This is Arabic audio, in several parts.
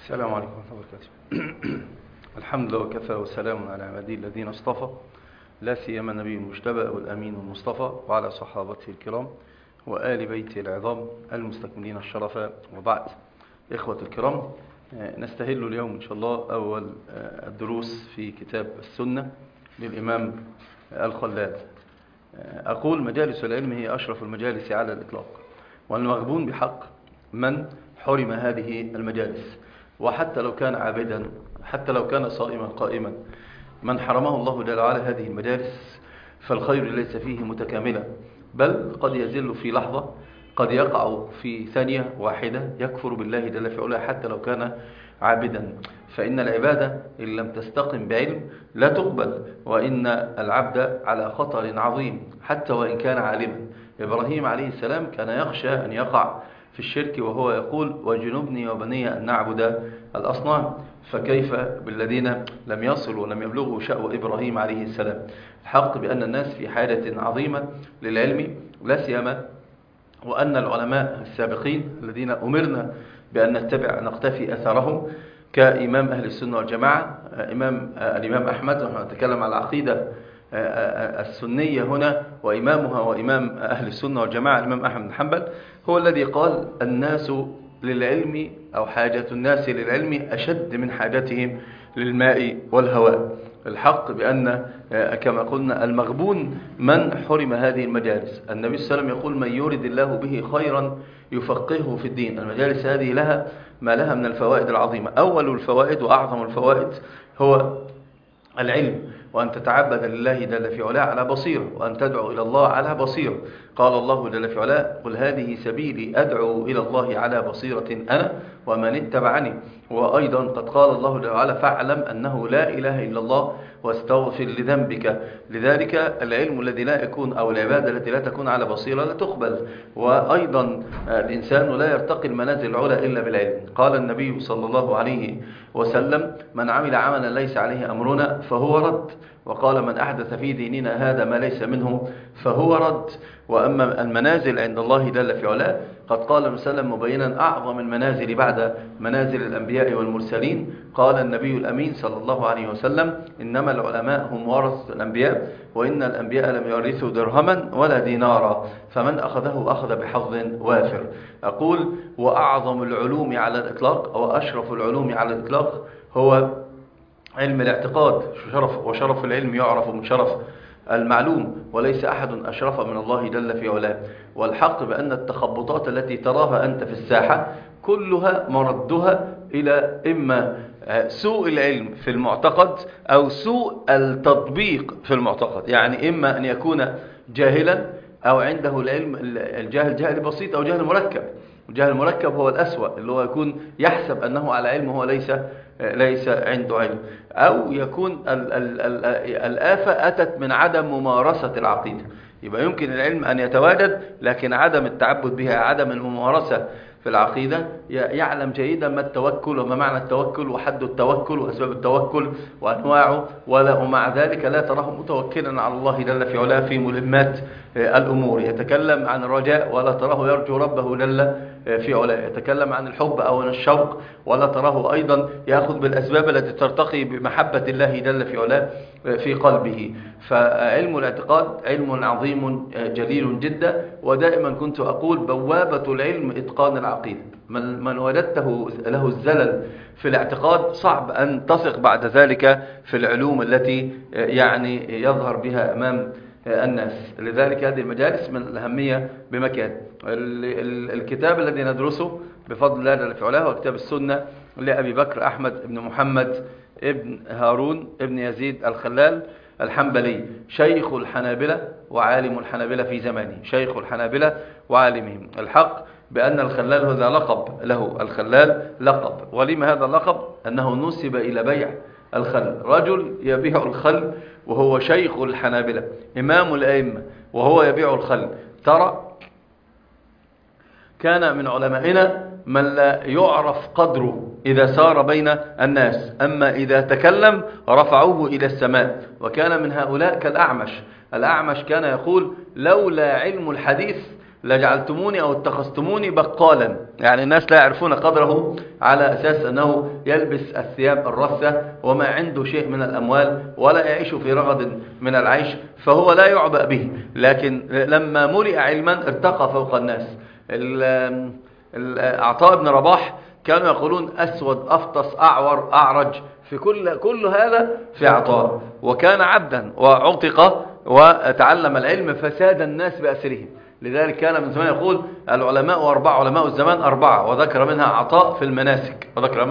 السلام عليكم ورحمة الله وبركاته. الحمد لله وكفى وسلام على عباده الذين اصطفى، لا سيما النبي المجتبى والأمين المصطفى وعلى صحابته الكرام وآل بيته العظام المستكملين الشرفاء، وبعد. إخوة الكرام، نستهل اليوم إن شاء الله أول الدروس في كتاب السنة للإمام الخلال. أقول مجالس العلم هي أشرف المجالس على الإطلاق، والمغبون بحق من حرم هذه المجالس، وحتى لو كان عابدا، حتى لو كان صائما قائما، من حرمه الله جل وعلا هذه المجالس فالخير ليس فيه متكاملا، بل قد يزل في لحظة، قد يقع في ثانية واحدة يكفر بالله جل في علاه حتى لو كان عابدا. فإن العبادة إن لم تستقم بعلم لا تقبل، وإن العبد على خطر عظيم حتى وإن كان عالما. إبراهيم عليه السلام كان يخشى أن يقع في الشرك وهو يقول وجنبني وبني أن نعبد الأصنام، فكيف بالذين لم يصلوا ولم يبلغوا شأو إبراهيم عليه السلام. الحق بأن الناس في حاجة عظيمة للعلم، لا سيما وأن العلماء السابقين الذين أمرنا بأن نقتفي أثرهم كإمام أهل السنة والجماعة الإمام أحمد، ونحن نتكلم على العقيدة السنية هنا، وإمامها وإمام أهل السنة والجماعة الإمام أحمد بن حنبل، هو الذي قال الناس للعلم أو حاجة الناس للعلم أشد من حاجتهم للماء والهواء. الحق بأن كما قلنا المغبون من حرم هذه المجالس. النبي صلى الله عليه وسلم يقول من يرد الله به خيرا يفقهه في الدين. المجالس هذه لها ما لها من الفوائد العظيمة. أول الفوائد وأعظم الفوائد هو العلم، وأن تتعبد لله جل في علاه على بصيرة، وأن تدعو إلى الله على بصيرة. قال الله جل في علاه قل هذه سبيلي أدعو إلى الله على بصيرة أنا ومن اتبعني. وأيضا قد قال الله جل وعلا فاعلم أنه لا إله إلا الله واستغفر لذنبك. لذلك العلم الذي لا يكون أو العبادة التي لا تكون على بصيرة لا تقبل. وأيضا الإنسان لا يرتقي المنازل العلى إلا بالعلم. قال النبي صلى الله عليه وسلم من عمل عملا ليس عليه أمرنا فهو رد، وقال من أحدث في ديننا هذا ما ليس منه فهو رد. وأما المنازل عند الله جل في علاه قد قال النبي صلى الله عليه وسلم مبينا أعظم المنازل بعد منازل الأنبياء والمرسلين، قال النبي الأمين صلى الله عليه وسلم إنما العلماء هم ورثة الأنبياء، وإن الأنبياء لم يورثوا درهما ولا دينارا، فمن أخذه أخذ بحظ وافر. أقول وأعظم العلوم على الإطلاق أو أشرف العلوم على الإطلاق هو علم الاعتقاد. وشرف العلم يعرف من شرف المعلوم، وليس أحد أشرف من الله جل في علاه. والحق بأن التخبطات التي تراها أنت في الساحة كلها مردها إلى إما سوء العلم في المعتقد أو سوء التطبيق في المعتقد. يعني إما أن يكون جاهلا أو عنده العلم الجاهل جهل بسيط أو جهل مركب. الجهل المركب هو الأسوأ، اللي هو يكون يحسب أنه على علم وهو ليس عنده علم، أو يكون الآفة أتت من عدم ممارسة العقيدة. يبقى يمكن العلم أن يتواجد لكن عدم التعبد بها، عدم الممارسة في العقيدة. يعلم جيدا ما التوكل وما معنى التوكل وحد التوكل وأسباب التوكل وأنواعه، ومع ذلك لا تراه متوكلا على الله جل في علاه في ملمات الأمور. يتكلم عن الرجاء ولا تراه يرجو ربه جل في علاه. يتكلم عن الحب أو عن الشوق ولا تراه أيضا يأخذ بالأسباب التي ترتقي بمحبة الله جل في علاه في قلبه. فعلم الاعتقاد علم عظيم جليل جدا، ودائما كنت أقول بوابة العلم إتقان العقيدة. من وجدته له الزلل في الاعتقاد صعب أن تثق بعد ذلك في العلوم التي يعني يظهر بها أمام الناس. لذلك هذه المجالس من الأهمية بمكان. الكتاب الذي ندرسه بفضل الله جل في علاه هو كتاب السنة لأبي بكر أحمد بن محمد ابن هارون ابن يزيد الخلال الحنبلي، شيخ الحنابلة وعالم الحنابلة في زمانه، شيخ الحنابلة وعالمهم. الحق بأن الخلال هذا لقب له، الخلال لقب. ولما هذا اللقب؟ أنه نسب إلى بيع الخل، رجل يبيع الخل وهو شيخ الحنابلة إمام الأئمة وهو يبيع الخل. ترى كان من علمائنا من لا يعرف قدره إذا سار بين الناس، أما إذا تكلم رفعوه إلى السماء. وكان من هؤلاء كالأعمش. الأعمش كان يقول لولا علم الحديث لجعلتموني أو اتخذتموني بقالا، يعني الناس لا يعرفون قدره على أساس أنه يلبس الثياب الرثة وما عنده شيء من الأموال ولا يعيش في رغد من العيش، فهو لا يعبأ به. لكن لما ملئ علما ارتقى فوق الناس. عطاء بن رباح كانوا يقولون أسود أفطس أعور أعرج، في كل هذا في عطاء، وكان عبدا وعتق وتعلم العلم فساد الناس بأسره. لذلك كان من زمان يقول العلماء أربعة، علماء الزمان أربعة، وذكر منها عطاء في المناسك،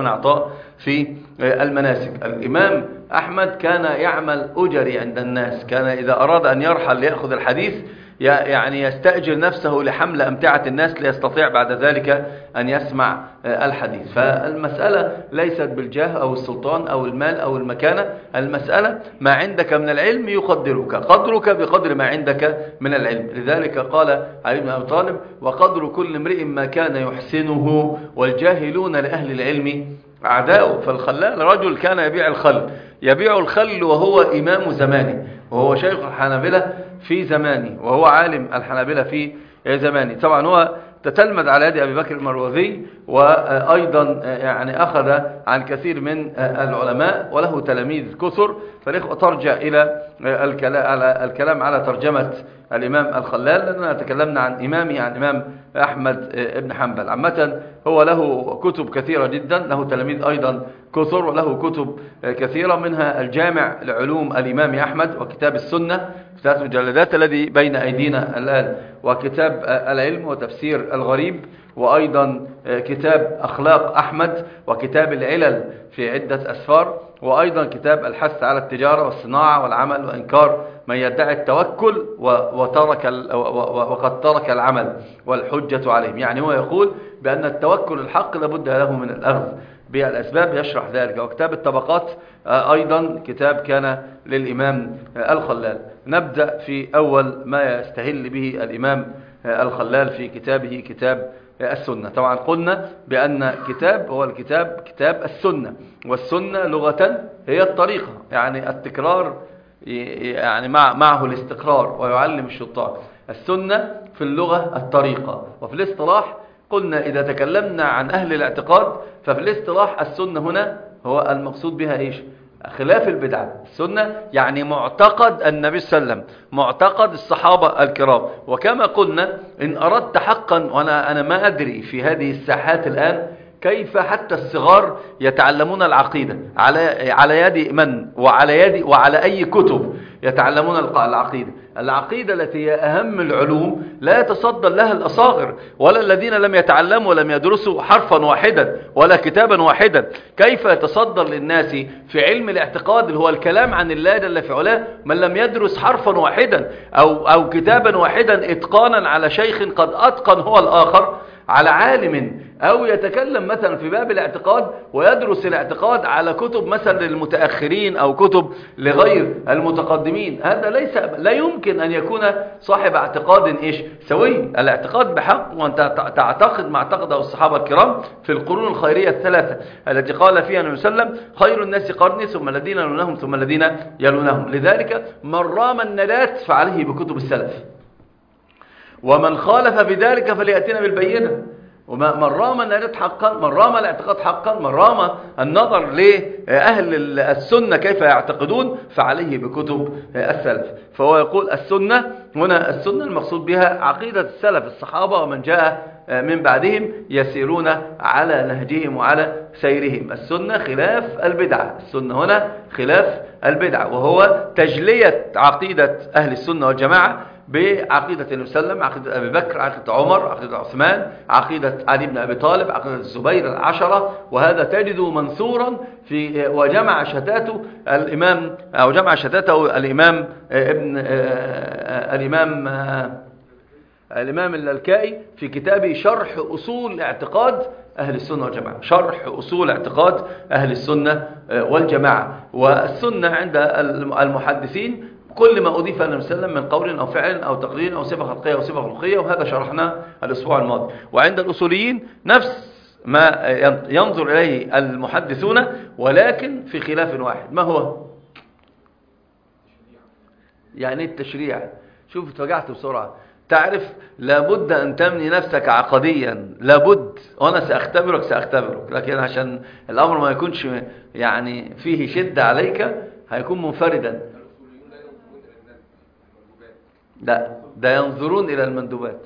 الإمام أحمد كان يعمل أجري عند الناس، كان إذا أراد أن يرحل ليأخذ الحديث يعني يستأجر نفسه لحمل أمتعة الناس ليستطيع بعد ذلك أن يسمع الحديث. فالمسألة ليست بالجاه أو السلطان أو المال أو المكانة، المسألة ما عندك من العلم يقدرك، قدرك بقدر ما عندك من العلم. لذلك قال علي بن أبي طالب: وقدر كل امرئ ما كان يحسنه، والجاهلون لأهل العلم أعداؤه. فالخلال رجل كان يبيع الخل وهو إمام زمانه، وهو شيخ الحنابلة في زمانه، وهو عالم الحنابلة في زمانه. طبعا هو تتلمذ على يد أبي بكر المروذي، وأيضا يعني أخذ عن كثير من العلماء، وله تلاميذ كثر. فالإخوة ترجع إلى الكلام على ترجمة الإمام الخلال، لأننا تكلمنا عن إمام أحمد بن حنبل. عامة هو له كتب كثيرة جدا، له تلاميذ أيضا كثر، وله كتب كثيرة، منها الجامع لعلوم الإمام أحمد، وكتاب السنة 3 مجلدات الذي بين أيدينا الآن، وكتاب العلم وتفسير الغريب، وأيضا كتاب أخلاق أحمد، وكتاب العلل في عدة أسفار، وأيضا كتاب الحث على التجارة والصناعة والعمل وإنكار من يدعي التوكل وقد ترك العمل والحجة عليهم. يعني هو يقول بأن التوكل الحق لابد له من الأخذ بالأسباب، يشرح ذلك. وكتاب الطبقات أيضا كتاب كان للإمام الخلال. نبدأ في أول ما يستهل به الإمام الخلال في كتابه، كتاب السنة. طبعا قلنا بأن هو كتاب السنة، والسنة لغة هي الطريقة، يعني التكرار يعني معه الاستقرار، ويعلم الشطار. السنة في اللغة الطريقة، وفي الاصطلاح قلنا إذا تكلمنا عن أهل الاعتقاد ففي الاصطلاح السنة هنا هو المقصود بها إيش؟ خلاف البدعة. السنة يعني معتقد النبي صلى الله عليه وسلم، معتقد الصحابة الكرام. وكما قلنا إن أردت حقا، وأنا ما أدري في هذه الساحات الآن كيف حتى الصغار يتعلمون العقيدة على يد من، وعلى أي كتب يتعلمون العقيدة التي هي أهم العلوم، لا يتصدى لها الأصاغر ولا الذين لم يتعلموا ولم يدرسوا حرفا واحدا ولا كتابا واحدا. كيف يتصدر للناس في علم الاعتقاد اللي هو الكلام عن الله جل في علاه من لم يدرس حرفا واحدا أو كتابا واحدا إتقانا على شيخ قد أتقن هو الآخر على عالم، أو يتكلم مثلا في باب الاعتقاد ويدرس الاعتقاد على كتب مثلا للمتأخرين أو كتب لغير المتقدمين. هذا لا يمكن أن يكون صاحب اعتقاد سوي. الاعتقاد بحق وأنت تعتقد ما اعتقده الصحابة الكرام في القرون الخيرية الثلاثة التي قال فيها النبي صلى الله عليه وسلم: خير الناس قرني ثم الذين يلونهم ثم الذين يلونهم. لذلك من رام النجاة فعليه بكتب السلف، ومن خالف بذلك فليأتينا بالبينة. ومن رام النجاة حقا، من رام الاعتقاد حقا، من رام النظر لأهل السنة كيف يعتقدون، فعليه بكتب السلف. فهو يقول السنة هنا، السنة المقصود بها عقيدة السلف الصحابة ومن جاء من بعدهم يسيرون على نهجهم وعلى سيرهم. السنة خلاف البدعة، السنة هنا خلاف البدعة، وهو تجلية عقيدة أهل السنة والجماعة بعقيدة النبي صلى الله عليه وسلم، عقيدة أبي بكر، عقيدة عمر، عقيدة عثمان، عقيدة علي بن أبي طالب، عقيدة الزبير العشرة. وهذا تجده منثورا في وجمع شتاته الإمام، أو جمع شتاته الإمام الإمام اللالكائي في كتابه شرح أصول اعتقاد أهل السنة والجماعة، شرح أصول اعتقاد أهل السنة والجماعة. والسنة عند المحدثين كل ما أضيف النبي صلى الله عليه وسلم من قول أو فعل أو تقرير أو صفة خلقية أو صفة خلقية، وهذا شرحناه الأسبوع الماضي. وعند الأصوليين نفس ما ينظر إليه المحدثون، ولكن في خلاف واحد. ما هو؟ يعني التشريع. شوف اتوجعت بسرعة. تعرف لابد أن تمني نفسك عقديا، لابد، وأنا سأختبرك، لكن عشان الأمر ما يكونش يعني فيه شدة عليك هيكون منفردا. لا، ده ينظرون إلى المندوبات.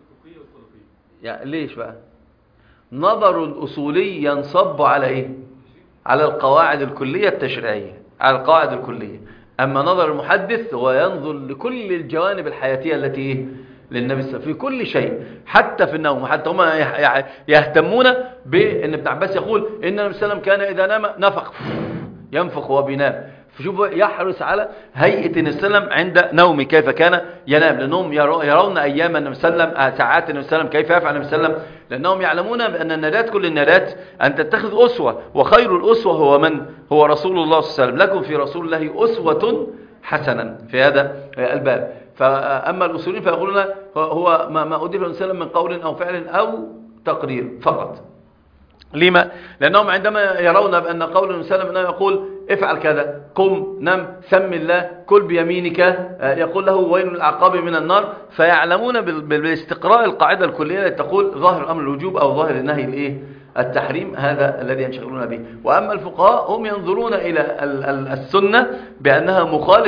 يعني ليش بقى؟ نظر الأصولي ينصب على إيه؟ على القواعد الكلية التشريعية، على القواعد الكلية. أما نظر المحدث هو ينظر لكل الجوانب الحياتية التي إيه؟ للنبي صلى الله عليه وسلم في كل شيء، حتى في النوم. حتى هم يهتمون بأن ابن عباس يقول إن النبي صلى الله عليه وسلم كان إذا نام نفخ، ينفخ وهو بينام. فشوف يحرص على هيئة النبي صلى الله عليه وسلم عند نومه كيف كان ينام، لأنهم يرون أيام النبي صلى الله عليه وسلم، ساعات النبي صلى الله عليه وسلم كيف يفعل النبي صلى الله عليه وسلم، لأنهم يعلمون بأن النادات كل النادات أن تتخذ أسوة، وخير الأسوة هو من؟ هو رسول الله صلى الله عليه وسلم. لكم في رسول الله أسوة حسنا في هذا الباب. فأما الأصوليين فيقولون هو ما أضيف النبي صلى الله عليه وسلم من قول أو فعل أو تقرير فقط. لما؟ لأنهم عندما يرون بأن قول النبي صلى الله عليه وسلم يقول افعل كذا، قم، نم، سم الله، كل بيمينك، يقول له ويل الأعقاب من النار، فيعلمون بالاستقراء القاعدة الكلية التي تقول ظاهر الأمر الوجوب أو ظاهر النهي الإيه؟ التحريم. هذا الذي ينشغلون به. وأما الفقهاء هم ينظرون إلى السنة بأنها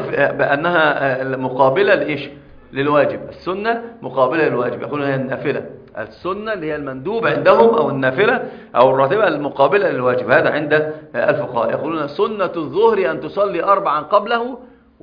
بأنها مقابلة لإيش؟ للواجب. السنة مقابلة للواجب، يقولون هي النافلة. السنة اللي هي المندوب عندهم أو النافلة أو الراتبة المقابلة للواجب. هذا عند الفقهاء. يقولون سنة الظهر أن تصلي 4 قبله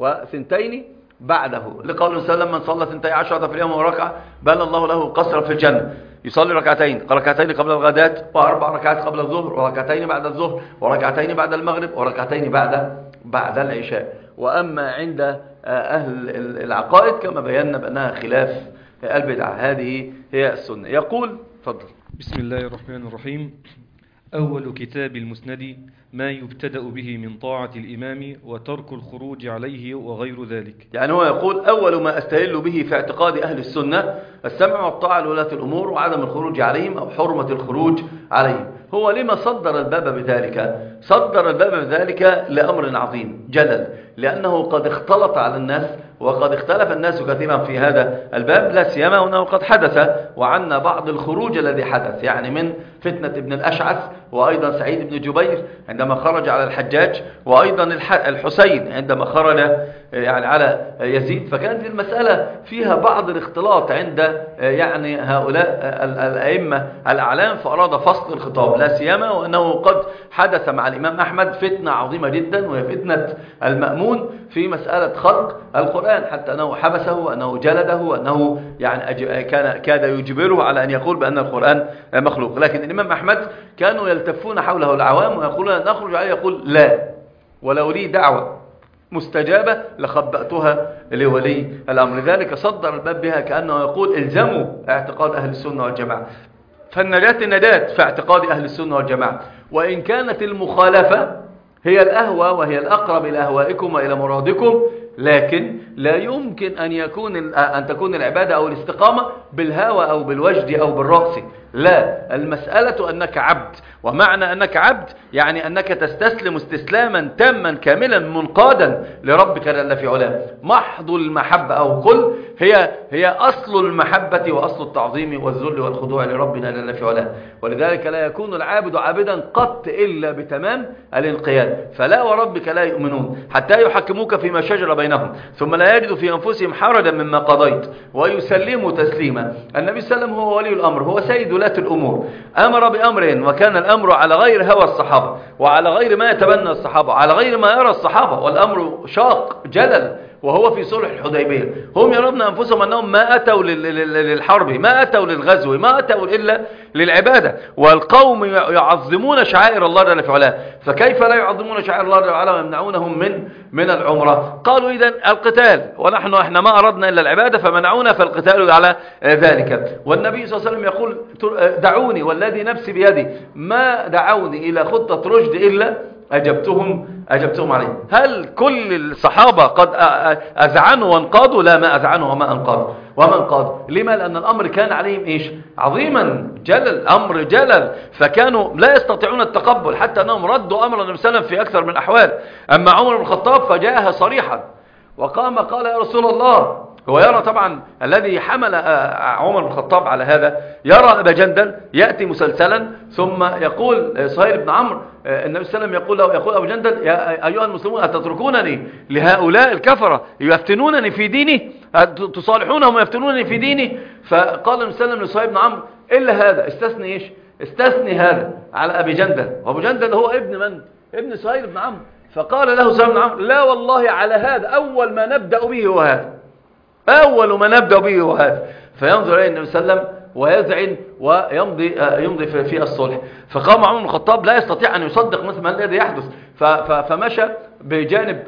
و2 بعده، لقول صلى الله عليه وسلم من صلى 12 في اليوم وركعة بنى الله له قصرا في الجنة. يصلي ركعتين قبل الغداة، و4 ركعات قبل الظهر، وركعتين بعد الظهر، وركعتين بعد المغرب، وركعتين بعد العشاء. وأما عند أهل العقائد كما بينا بأنها خلاف البدعة. هذه هي السنة. يقول فضل. بسم الله الرحمن الرحيم. أول كتاب المسند ما يبتدأ به من طاعة الإمام وترك الخروج عليه وغير ذلك. يعني هو يقول أول ما أستهل به في اعتقاد أهل السنة السمع والطاعة لولاة الأمور وعدم الخروج عليهم أو حرمة الخروج عليهم. هو لما صدر الباب بذلك؟ صدر الباب بذلك لأمر عظيم جلل، لأنه قد اختلط على الناس وقد اختلف الناس كثيرا في هذا الباب، لا سيما أنه قد حدث وعنا بعض الخروج الذي حدث، يعني من فتنة ابن الأشعث، وأيضا سعيد بن جبير عندما خرج على الحجاج، وأيضا الحسين عندما خرج يعني على يزيد. فكانت المسألة فيها بعض الاختلاط عند يعني هؤلاء الأئمة الأعلام، فأراد فصل الخطاب، لا سيما وأنه قد حدث مع الإمام أحمد فتنة عظيمة جدا، وهي فتنة المأمون في مسألة خلق القرآن، حتى أنه حبسه وأنه جلده وأنه يعني كاد يجبره على أن يقول بأن القرآن مخلوق. لكن الإمام أحمد كانوا يلتفون حوله العوام ويقولون نخرج عليه، يقول لا، ولو لي دعوة مستجابة لخبأتها لولي الأمر. لذلك صدر الباب بها كأنه يقول الزموا اعتقاد أهل السنة والجماعة. فالنجاة في اعتقاد أهل السنة والجماعة، وإن كانت المخالفة هي الأهوى وهي الأقرب إلى أهوائكم وإلى مرادكم، لكن لا يمكن أن تكون العبادة أو الاستقامة بالهوى أو بالوجد أو بالرأس. لا، المسألة أنك عبد، ومعنى أنك عبد يعني أنك تستسلم استسلاما تاما كاملا منقادا لربك جل في علاه. محض المحبة أو قل هي أصل المحبة وأصل التعظيم والذل والخضوع لربنا جل في علاه. ولذلك لا يكون العابد عابدا قط إلا بتمام الانقياد. فلا وربك لا يؤمنون حتى يحكموك فيما شجر بينهم ثم لا يجدوا في أنفسهم حرجا مما قضيت ويسلموا تسليما. النبي صلى الله عليه وسلم هو ولي الأمر، هو سيد ولاة الأمور، أمر بأمر وكان الأمر على غير هوى الصحابة وعلى غير ما يتبنى الصحابة وعلى غير ما يرى الصحابة، والأمر شاق جلل. وهو في صلح الحديبية هم يرون أنفسهم أنهم ما أتوا للحرب، ما أتوا للغزو، ما أتوا إلا للعبادة، والقوم يعظمون شعائر الله جل في علاه. فكيف لا يعظمون شعائر الله جل وعلا ويمنعونهم من العمرة؟ قالوا إذن القتال، احنا ما أردنا إلا العبادة فمنعونا، فالقتال على ذلك. والنبي صلى الله عليه وسلم يقول دعوني والذي نفسي بيدي ما دعوني إلى خطة رشد إلا أجبتهم عليه. هل كل الصحابة قد أذعنوا وانقادوا؟ لا، ما أذعنوا وما أنقادوا وما انقادوا. لما؟ لأن الأمر كان عليهم إيش؟ عظيما جلل، أمر جلل، فكانوا لا يستطيعون التقبل، حتى أنهم ردوا أمر النبي صلى الله عليه وسلم في أكثر من الأحوال. أما عمر بن الخطاب فجاءها صريحا وقام قال يا رسول الله هو يرى طبعا الذي حمل عمر بن الخطاب على هذا، يرى أبا جندل يأتي مسلسلا ثم يقول سهيل بن عمرو، النبي صلى الله عليه وسلم يقول أبو جندل: يا أيها المسلمون أتتركونني لهؤلاء الكفرة يفتنونني في ديني، تصالحونهم ويفتنونني في ديني؟ فقال النبي صلى الله عليه وسلم لسهيل بن عمرو: إلا هذا، استثني إيش؟ استثني هذا على أبي جندل. وأبو جندل هو ابن من؟ ابن سهيل بن عمرو. فقال له سهيل بن عمرو: لا والله على هذا أول ما نبدأ به هو هذا، أول ما نبدأ به هو هذا. فينظر إليه النبي صلى الله عليه وسلم ويذعن ويمضي في الصلح. فقام عمر بن الخطاب لا يستطيع أن يصدق مثل ما الذي يحدث، فمشى بجانب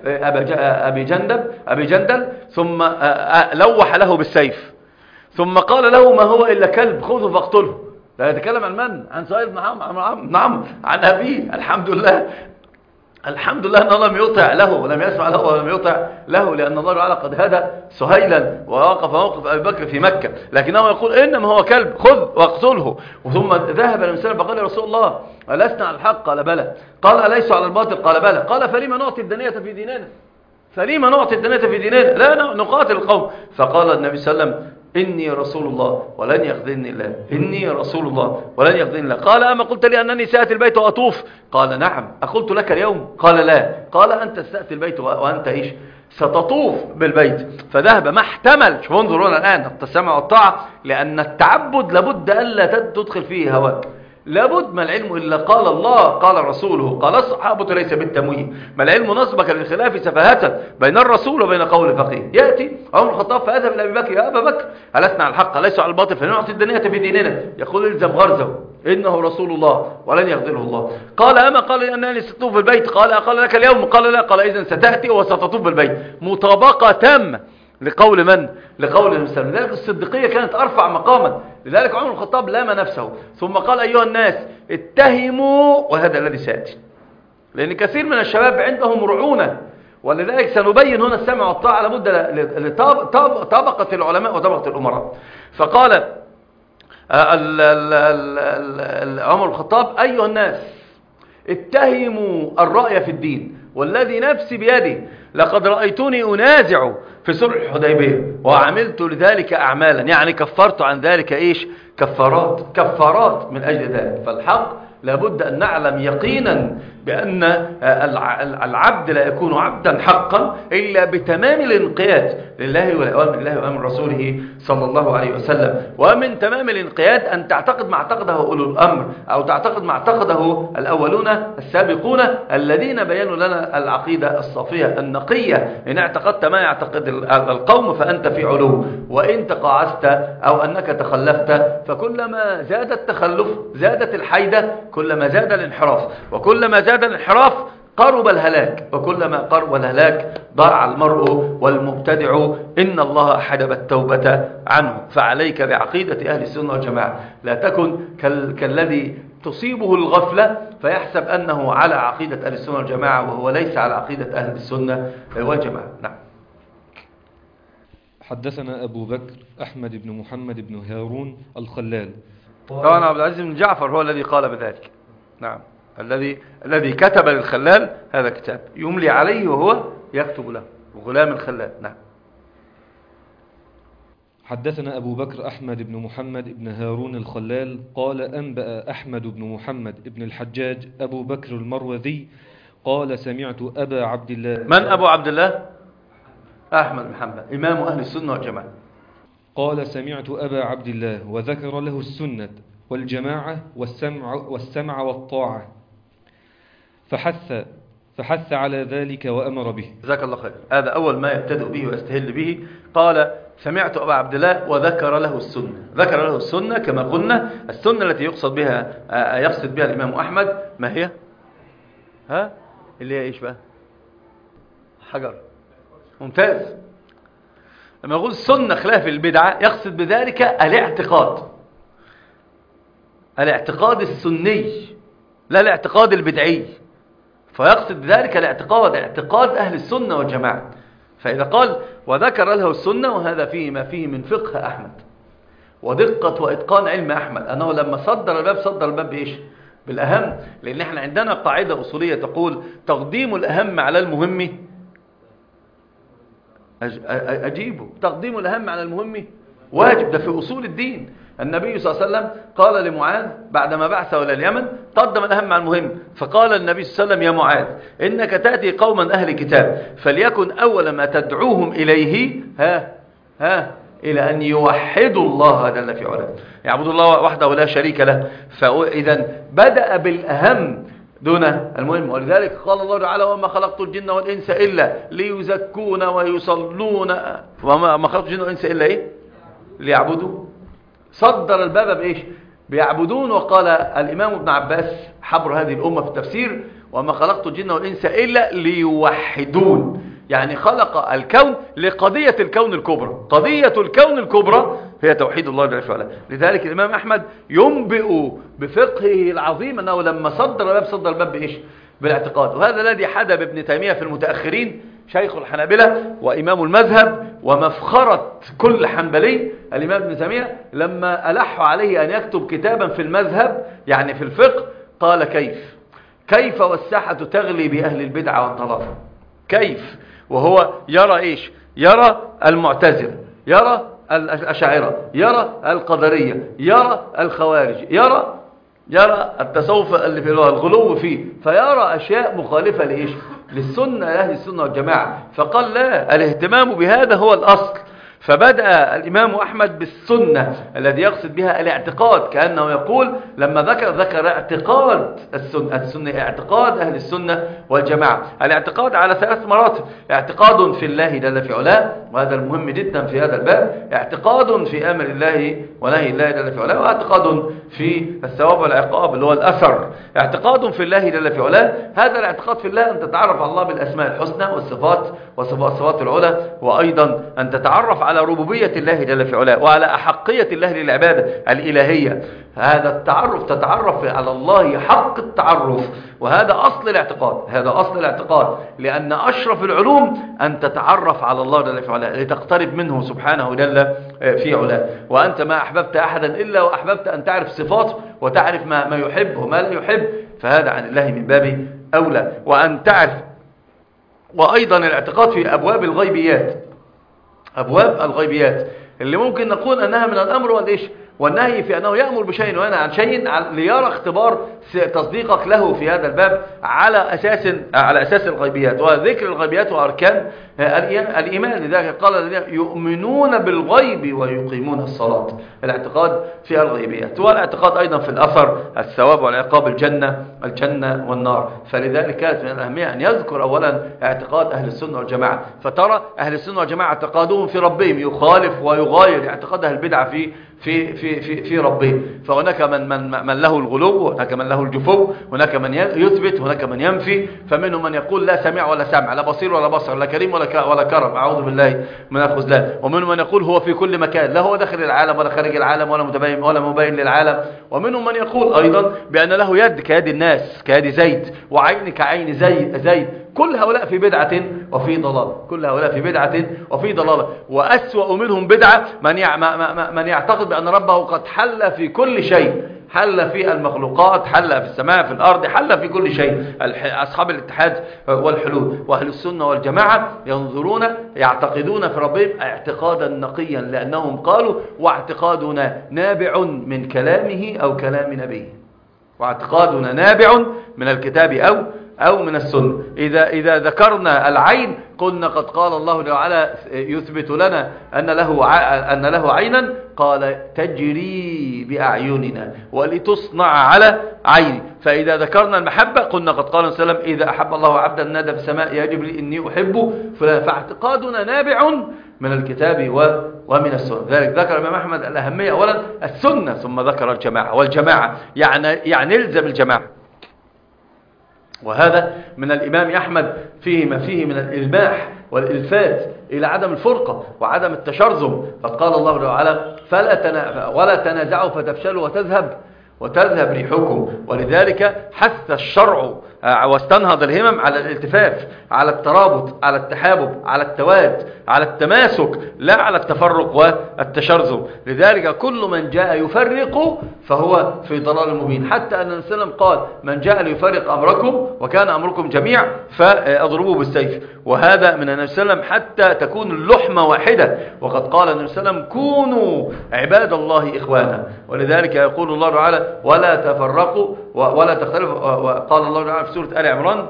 أبي جندل ثم لوح له بالسيف، ثم قال له: ما هو إلا كلب، خذه فاقتله. لا يتكلم عن من؟ عن سهيل بن عمرو، عن أبيه. الحمد لله أنه لم يطع له ولم يسمع له ولم يطع له، لأن الله تعالى قد هدى سهيلا ووقف موقف أبي بكر في مكة، لكنه يقول: إنما هو كلب، خذ واقتله. ثم ذهب الإنسان فقال: يا رسول الله ألسنا على الحق؟ قال: بلى. قال: أليس على الباطل؟ قال: بلى. قال: فلما نعطي الدنية في ديننا؟ فلما نعطي الدنية في ديننا؟ لا نقاتل القوم. فقال النبي صلى الله عليه وسلم: إني رسول الله ولن يخذلني الله، إني رسول الله ولن يخذلني الله. قال: أما قلت لي أنني سأتي البيت وأطوف؟ قال: نعم. أقلت لك اليوم؟ قال: لا. قال: أنت ستأتي البيت وأنت إيش؟ ستطوف بالبيت. فذهب ما احتمل. شوفوا انظرونا الآن السمع والطاعة، لأن التعبد لابد ألا تدخل فيه هواك، لابد. ما العلم إلا قال الله قال رسوله قال الصحابة ليس بالتمويه. ما العلم نصبك للخلاف سفاهة بين الرسول وبين قول فقيه. يأتي عمر بن الخطاب فأذهب إلى أبي بكر: يا أبا بكر ألسنا على الحق ليس على الباطل فلنعطي الدنية في ديننا؟ يقول: الزم غرزه، إنه رسول الله ولن يخذله الله. قال: أما قال لي أنني ستطوف بالبيت؟ قال لك اليوم؟ قال: لا. قال: إذن ستأتي وستطوف بالبيت. مطابقة تامة لقول من؟ لقول المسلم. لذلك الصديقية كانت أرفع مقاما. لذلك عمر بن الخطاب لام نفسه ثم قال: أيها الناس اتهموا، وهذا الذي سيأتي، لأن كثير من الشباب عندهم رعونة. ولذلك سنبين هنا السمع والطاعة لابد لطبقة العلماء وطبقة الأمراء. فقال عمر بن الخطاب: أيها الناس اتهموا الرأي في الدين، والذي نفسي بيده لقد رأيتني أنازع في صلح الحديبية وعملت لذلك أعمالا، يعني كفرت عن ذلك إيش؟ كفارات من أجل ذلك. فالحق لابد أن نعلم يقينا بأن العبد لا يكون عبدا حقا إلا بتمام الانقياد لله وأمر رسوله صلى الله عليه وسلم. ومن تمام الانقياد أن تعتقد ما اعتقده أولو الأمر، أو تعتقد ما اعتقده الأولون السابقون الذين بينوا لنا العقيدة الصافية النقية. إن اعتقدت ما يعتقد القوم فأنت في علو، وإن تقاعست أو أنك تخلفت فكلما زاد التخلف زادت الحيدة، كلما زاد الانحراف، وكلما زاد الانحراف قرب الهلاك، وكلما قرب الهلاك ضاع المرء والمبتدع إن الله حجب التوبة عنه. فعليك بعقيدة أهل السنة والجماعة، لا تكن كالذي تصيبه الغفلة فيحسب أنه على عقيدة أهل السنة والجماعة وهو ليس على عقيدة أهل السنة والجماعة. نعم. حدثنا أبو بكر أحمد بن محمد بن هارون الخلال. طبعا عبد العزيز بن جعفر هو الذي قال بذلك. نعم. الذي كتب للخلال هذا كتاب يملي عليه وهو يكتب له، غلام الخلال. نعم. حدثنا أبو بكر أحمد بن محمد بن هارون الخلال قال: أنبأ أحمد بن محمد بن الحجاج أبو بكر المروذي قال: سمعت أبا عبد الله. من أبو عبد الله؟ أحمد بن حنبل إمام أهل السنة والجماعة. قال: سمعت أبا عبد الله وذكر له السنة والجماعة والسمع والطاعة، فحث على ذلك وأمر به. جزاك الله خير. هذا أول ما يبتدئ به ويستهل به. قال: سمعت أبا عبد الله وذكر له السنة. ذكر له السنة كما قلنا، السنة التي يقصد بها الإمام أحمد ما هي؟ اللي هي إيش بقى؟ حجر. ممتاز. لما يقول السنة خلاف البدعة يقصد بذلك الاعتقاد السني لا الاعتقاد البدعي. فيقصد بذلك اعتقاد أهل السنة والجماعة. فإذا قال وذكر له السنة، وهذا فيه ما فيه من فقه أحمد ودقة وإتقان علم أحمد، أنه لما صدر الباب بإيش؟ بالأهم. لأن احنا عندنا قاعدة أصولية تقول تقديم الأهم على المهم أجيبه. تقديم الأهم على المهم واجب، ده في أصول الدين. النبي صلى الله عليه وسلم قال لمعاذ بعدما بعثه إلى اليمن قدم الأهم على المهم، فقال النبي صلى الله عليه وسلم: يا معاذ إنك تأتي قوما أهل كتاب، فليكن أول ما تدعوهم إليه إلى أن يوحدوا الله جل في علاه، يعبدوا الله وحده لا شريك له. فإذا بدأ بالأهم دون المهم. ولذلك قال الله تعالى: وما خلقت الجن والإنس إلا ليزكون ويصلون. وما خلقت الجن والإنس إلا إيه؟ ليعبدوا. صدر الباب بإيش؟ بيعبدون. وقال الإمام ابن عباس حبر هذه الأمة في التفسير: وما خلقت الجن والإنس إلا ليوحدون، يعني خلق الكون لقضية الكون الكبرى. قضية الكون الكبرى هي توحيد الله جل وعلا. لذلك الإمام أحمد ينبئ بفقهه العظيم أنه لما صدر الباب بإيش؟ بالاعتقاد. وهذا الذي حدب ابن تيمية في المتأخرين، شيخ الحنابلة وإمام المذهب ومفخرة كل حنبلي، الإمام ابن تيمية لما ألحوا عليه أن يكتب كتابا في المذهب يعني في الفقه، قال: كيف والساحة تغلي بأهل البدع والضلال؟ كيف وهو يرى إيش؟ يرى المعتزلة، يرى الأشاعرة، يرى القدرية، يرى الخوارج، يرى التصوف اللي في الغلو فيه، فيرى أشياء مخالفة لإيش؟ للسنة، أهل السنة والجماعة. فقال: لا، الاهتمام بهذا هو الأصل. فبدأ الإمام أحمد بالسنة الذي يقصد بها الاعتقاد، كأنه يقول لما ذكر اعتقاد السنة اعتقاد أهل السنة والجماعة. الاعتقاد على 3 مراتب: اعتقاد في الله جل في علاه، وهذا المهم جدا في هذا الباب، اعتقاد في أمر الله ونهي الله جل في علاه، واعتقاد في الثواب والعقاب اللي هو الأثر. اعتقاد في الله جل في علاه، هذا الاعتقاد في الله أن تتعرف على الله بالأسماء الحسنى والصفات والصفات العلى، وأيضا أن تتعرف على ربوبية الله جل في علاه وعلى أحقية الله للعبادة الإلهية. هذا التعرف، تتعرف على الله حق التعرف، وهذا أصل الاعتقاد، لأن أشرف العلوم أن تتعرف على الله جل في علاه لتقترب منه سبحانه جل في علاه. وأنت ما أحببت أحدا إلا وأحببت أن تعرف صفاته وتعرف ما يحب وما لا يحب، فهذا عن الله من باب أولى. وأن تعرف، وأيضا الاعتقاد في أبواب الغيبيات اللي ممكن نقول أنها من الأمر والنهي، في أنه يأمر بشيء وينهى عن شيء، ليرى اختبار تصديقك له في هذا الباب على أساس الغيبيات وذكر الغيبيات وأركان الإيمان. لذلك قال الذين يؤمنون بالغيب ويقيمون الصلاة، الاعتقاد في الغيبيات. والاعتقاد أيضا في الأثر، الثواب والعقاب، الجنة والنار. فلذلك كانت من الأهمية أن يذكر أولا اعتقاد أهل السنة والجماعة. فترى أهل السنة والجماعة اعتقادهم في ربهم يخالف ويغاير اعتقاد أهل البدع في ربهم. فهناك من له الغلو، هناك من له الجفو، هناك من يثبت، هناك من ينفي. فمنهم من يقول لا سمع ولا سمع، لا بصير ولا بصر، لا كريم ولا كرم، أعوذ بالله من الخذلان. ومنهم من يقول هو في كل مكان، لا هو داخل العالم ولا خارج العالم ولا مبين للعالم. ومنهم من يقول أيضا بأن له يد كيد الناس، كيد زيد، وعين كعين زيد. كل هؤلاء في بدعة وفي ضلالة. وأسوأ منهم بدعة من يعتقد بأن ربه قد حل في كل شيء، حل في المخلوقات، حل في السماء، في الأرض، حل في كل شيء. أصحاب الاتحاد والحلول. وأهل السنة والجماعة يعتقدون في ربهم اعتقادا نقيا، لأنهم قالوا: واعتقادنا نابع من كلامه أو كلام نبيه. واعتقادنا نابع من الكتاب أو من السنة. إذا ذكرنا العين قلنا قد قال الله تعالى يثبت لنا أن له عينا، قال: تجري بأعيننا ولتصنع على عيني. فإذا ذكرنا المحبة قلنا قد قال صلى الله عليه وسلم: إذا أحب الله عبدا نادى في السماء يا جبريل إني أحب فلان. فاعتقادنا نابع من الكتاب ومن السنة. ذلك ذكر الإمام أحمد الأهمية أولا السنة، ثم ذكر الجماعة. والجماعة يعني يلزم الجماعة. وهذا من الإمام أحمد فيه ما فيه من الإلماح والإلفات إلى عدم الفرقة وعدم التشرذم. فقال الله تعالى: ولا تنازعوا فتفشلوا وتذهب ريحكم. ولذلك حث الشرع واستنهض الهمم على الالتفاف، على الترابط، على التحابب، على التواد، على التماسك، لا على التفرق والتشرذم. لذلك كل من جاء يفرق فهو في ضلال مبين، حتى أن النبي صلى الله عليه وسلم قال من جاء ليفرق أمركم وكان أمركم جميع فأضربوه بالسيف. وهذا من النبي صلى الله عليه وسلم حتى تكون اللحمة واحدة، وقد قال النبي صلى الله عليه وسلم كونوا عباد الله إخوانا. ولذلك يقول الله تعالى ولا تفرقوا ولا تختلفوا. وقال الله تعالى في سورة آل عمران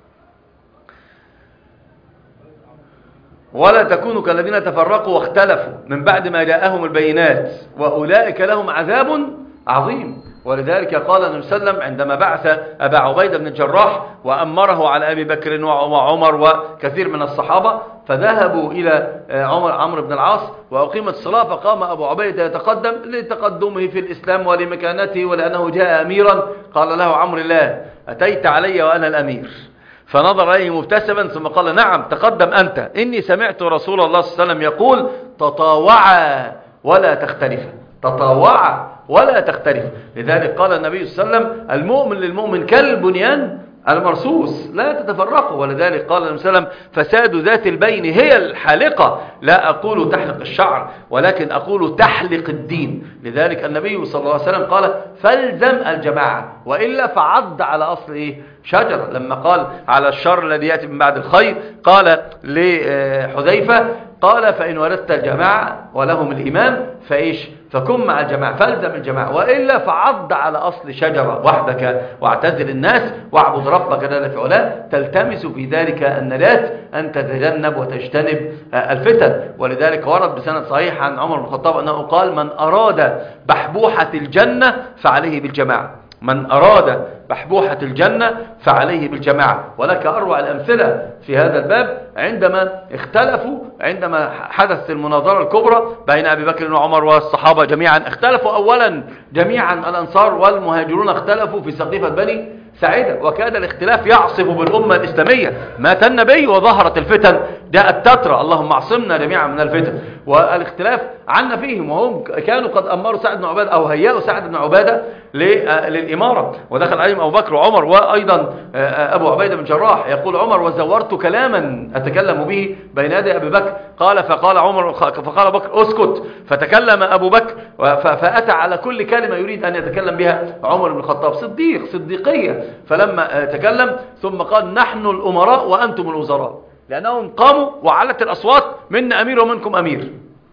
ولا تكونوا كالذين تفرقوا واختلفوا من بعد ما جاءهم البينات وأولئك لهم عذاب عظيم. ولذلك قال النبي صلى الله عليه وسلم عندما بعث أبا عبيدة بن الجراح وأمره على أبي بكر وعمر وكثير من الصحابة، فذهبوا إلى عمرو بن العاص وأقيمت الصلاة، فقام أبو عبيدة يتقدم لتقدمه في الإسلام ولمكانته ولأنه جاء أميرا. قال له عمرو الله أتيت علي وأنا الأمير؟ فنظر إليه مبتسما ثم قال نعم تقدم أنت، إني سمعت رسول الله صلى الله عليه وسلم يقول تطاوعا ولا تختلفا، تطاوعا ولا تختلف. لذلك قال النبي صلى الله عليه وسلم المؤمن للمؤمن كالبنيان المرصوص لا تتفرقوا. ولذلك قال النبي صلى الله عليه وسلم فساد ذات البين هي الحالقة، لا أقول تحلق الشعر ولكن أقول تحلق الدين. لذلك النبي صلى الله عليه وسلم قال فالزم الجماعة وإلا فعض على أصل إيه؟ شجرة. لما قال على الشر الذي يأتي من بعد الخير قال لحذيفة قال فإن وردت الجماعة ولهم الإمام فإيش فكن مع الجماعة فالزم الجماعة وإلا فعض على أصل شجرة وحدك واعتزل الناس واعبد ربك جل في علاه، تلتمس في ذلك النجاة أن تتجنب وتجتنب الفتن. ولذلك ورد بسند صحيح عن عمر بن الخطاب أنه قال من أراد بحبوحة الجنة فعليه بالجماعة، من أراد بحبوحة الجنة فعليه بالجماعة. ولك أروع الأمثلة في هذا الباب عندما اختلفوا، عندما حدثت المناظرة الكبرى بين أبي بكر وعمر والصحابة جميعا. اختلفوا أولا جميعا الأنصار والمهاجرون اختلفوا في سقيفة بني سعيدة، وكاد الاختلاف يعصف بالأمة الإسلامية. مات النبي وظهرت الفتن، جاءت تترى اللهم اعصمنا جميعا من الفتن، والاختلاف عنا فيهم. وهم كانوا قد أمروا سعد بن عبادة أو هيأوا سعد بن عبادة للإمارة، ودخل عليهم أبو بكر وعمر وأيضا أبو عبيدة بن جراح. يقول عمر وزورت كلاما أتكلم به بين يدي أبي بكر، قال فقال عمر فقال أبو بكر اسكت، فتكلم أبو بكر فأتى على كل كلمة يريد أن يتكلم بها عمر بن الخطاب، صديقية. فلما تكلم ثم قال نحن الأمراء وأنتم الوزراء، لأنهم قاموا وعلت الأصوات منا أمير ومنكم أمير،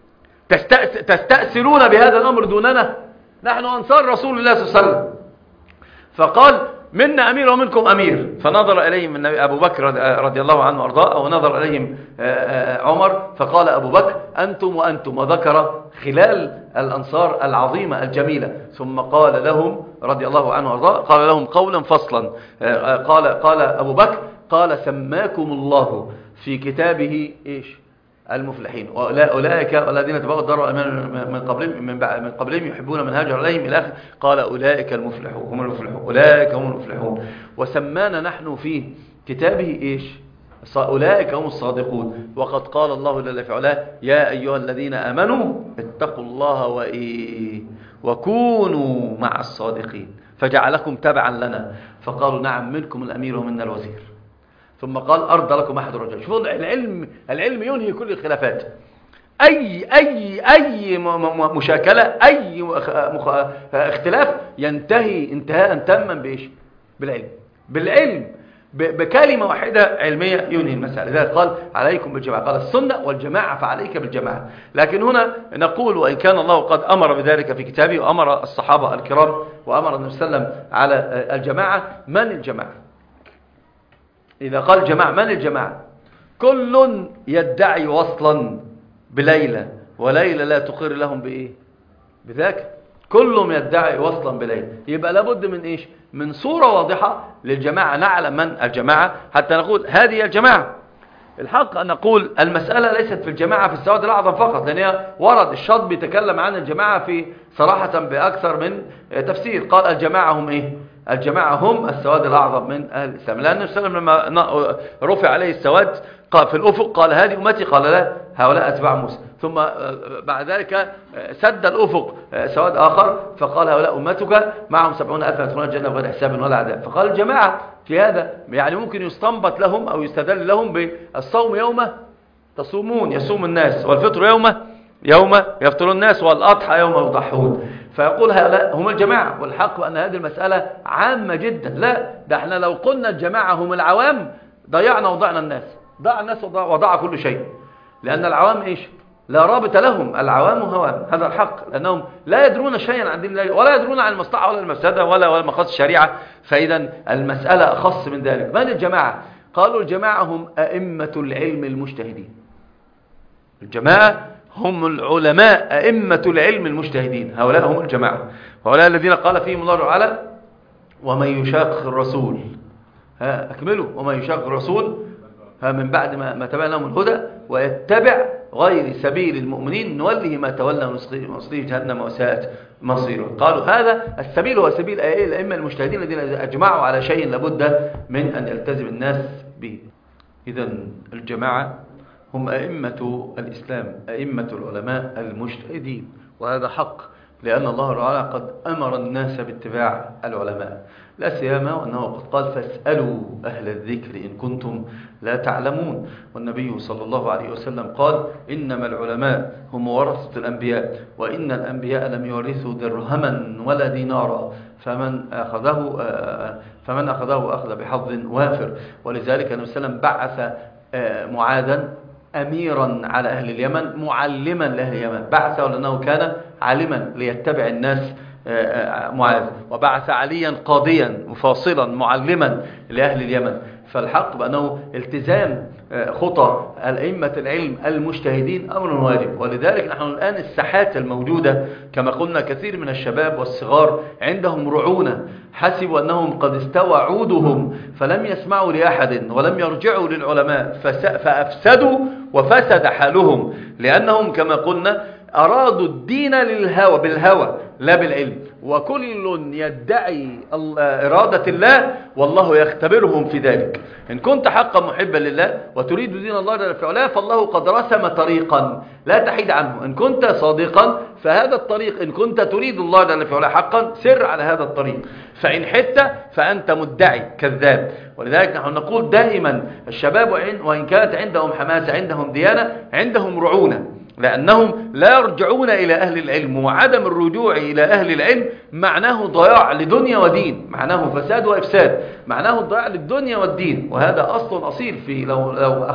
تستأثرون بهذا الأمر دوننا، نحن أنصار رسول الله صلى الله عليه وسلم. فقال منا أمير ومنكم أمير. فنظر إليهم أبو بكر رضي الله عنه وأرضاه، ونظر إليهم عمر فقال أبو بكر أنتم وأنتم، وذكر خلال الأنصار العظيمة الجميلة. ثم قال لهم رضي الله عنه وأرضاه، قال لهم قولا فصلا، قال أبو بكر قال سماكم الله في كتابه إيش المفلحين، أولئك الذين تبغوا الدار والأمان من قبلهم يحبون من هاجر إليهم إلى آخر. قال أولئك المفلحون، هم المفلحون، أولئك هم المفلحون. وسمانا نحن في كتابه إيش أولئك هم الصادقون. وقد قال الله جل في علاه يا أيها الذين آمنوا اتقوا الله وكونوا مع الصادقين فجعلكم تبعا لنا. فقالوا نعم منكم الأمير ومنا الوزير. ثم قال أرضى لكم أحد الرجال. شوفوا العلم ينهي كل الخلافات. أي مشاكلة، أي اختلاف ينتهي انتهاء تاما بإيش؟ بالعلم، بكلمة واحدة علمية ينهي المسألة. لذلك قال عليكم بالجماعة، قال السنة والجماعة فعليك بالجماعة. لكن هنا نقول وإن كان الله قد أمر بذلك في كتابه وأمر الصحابة الكرام وأمر النبي صلى الله عليه وسلم على الجماعة، من الجماعة؟ إذا قال جماعة من الجماعة؟ كل يدعي وصلا بليلى وليلى لا تقر لهم بإيه؟ بذاك. كلهم يدعي وصلا بليلى. يبقى لابد من إيش؟ من صورة واضحة للجماعة، نعلم من الجماعة حتى نقول هذه الجماعة. الحق أن نقول المسألة ليست في الجماعة في السواد الأعظم فقط، لأن ورد الشاطبي يتكلم عن الجماعة في صراحة بأكثر من تفسير. قال الجماعة هم إيه؟ الجماعة هم السواد الأعظم من أهل الإسلام، لأن النبي صلى الله عليه وسلم لما رفع عليه السواد قال في الأفق قال هذه أمتي، قال لا هؤلاء أتباع موسى. ثم بعد ذلك سد الأفق سواد آخر فقال هؤلاء أمتك معهم 70,000 يدخلون الجنة بغير حساب ولا عذاب. فقال الجماعة في هذا يعني ممكن يستنبط لهم أو يستدل لهم بالصوم يوم تصومون يصوم الناس، والفطر يوم يفطر الناس، والأضحى يوم يضحون. فيقول هؤلاء هم الجماعة، والحق أن هذه المسألة عامة جدا. لا، ده احنا لو قلنا الجماعة هم العوام ضيعنا وضعنا الناس، ضاع الناس وضاع كل شيء، لأن العوام إيش؟ لا رابط لهم، العوام هوام، هذا الحق، لأنهم لا يدرون شيئا عن دين الله ولا يدرون عن المصلحة ولا المفسدة ولا مقاصد الشريعة. فإذا المسألة أخص من ذلك. من الجماعة؟ قالوا الجماعة هم أئمة العلم المجتهدين. الجماعة هم العلماء أئمة العلم المجتهدين، هؤلاء هم الجماعة، وهؤلاء الذين قال فيهم الله تعالى ومن يشاقق الرسول، أكملوا، ومن يشاقق الرسول من بعد ما تبين لهم الهدى ويتبع غير سبيل المؤمنين نوله ما تولى ونصليه جهنم وساءت مصيره. قالوا هذا السبيل هو سبيل الأئمة المجتهدين الذين أجمعوا على شيء لابد من أن يلتزم الناس به. إذن الجماعة هم أئمة الإسلام، أئمة العلماء المجتهدين، وهذا حق، لأن الله تعالى قد أمر الناس باتباع العلماء، لا سيما وأنه قد قال فاسألوا أهل الذكر إن كنتم لا تعلمون. والنبي صلى الله عليه وسلم قال إنما العلماء هم ورثة الأنبياء، وإن الأنبياء لم يورثوا درهما ولا دينارا، فمن أخذه أخذ بحظ وافر. ولذلك النبي صلى الله عليه وسلم بعث معاذا أميرا على أهل اليمن معلما لأهل اليمن، بعثه لأنه كان عالما ليتبع الناس معاذ، وبعث عليا قاضيا مفاصلا معلما لأهل اليمن. فالحق بأنه التزام خطى الأئمة العلم المجتهدين أمر واجب. ولذلك نحن الآن الساحات الموجودة كما قلنا كثير من الشباب والصغار عندهم رعونة، حسبوا أنهم قد استوى عودهم فلم يسمعوا لأحد ولم يرجعوا للعلماء فأفسدوا وفسد حالهم، لأنهم كما قلنا أرادوا الدين بالهوى لا بالعلم، وكل يدعي إرادة الله والله يختبرهم في ذلك. إن كنت حقا محبا لله وتريد دين الله جل في علاه فالله قد رسم طريقا لا تحيد عنه. إن كنت صادقا فهذا الطريق، إن كنت تريد الله جل في علاه حقا سر على هذا الطريق، فإن حدت فأنت مدعي كذاب. ولذلك نحن نقول دائما الشباب وإن كانت عندهم حماسة عندهم ديانة عندهم رعونة، لأنهم لا يرجعون إلى أهل العلم، وعدم الرجوع إلى أهل العلم معناه ضياع لدنيا ودين، معناه فساد وإفساد، معناه ضياع للدنيا والدين. وهذا أصل أصيل في لو